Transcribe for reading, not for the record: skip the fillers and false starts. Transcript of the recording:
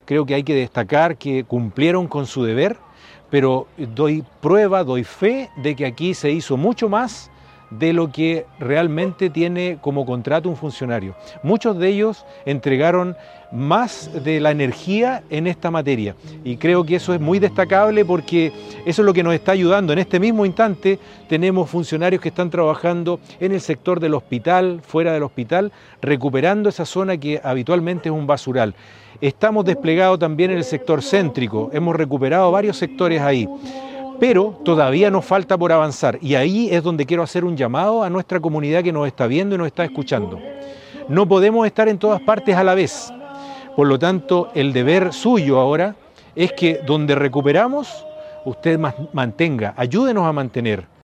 creo que hay que destacar que cumplieron con su deber, pero doy prueba, doy fe de que aquí se hizo mucho más de lo que realmente tiene como contrato un funcionario. Muchos de ellos entregaron más de la energía en esta materia y creo que eso es muy destacable porque eso es lo que nos está ayudando. En este mismo instante tenemos funcionarios que están trabajando en el sector del hospital, fuera del hospital, recuperando esa zona que habitualmente es un basural. Estamos desplegados también en el sector céntrico, hemos recuperado varios sectores ahí. Pero todavía nos falta por avanzar y ahí es donde quiero hacer un llamado a nuestra comunidad que nos está viendo y nos está escuchando. No podemos estar en todas partes a la vez, por lo tanto el deber suyo ahora es que donde recuperamos, usted mantenga, ayúdenos a mantener.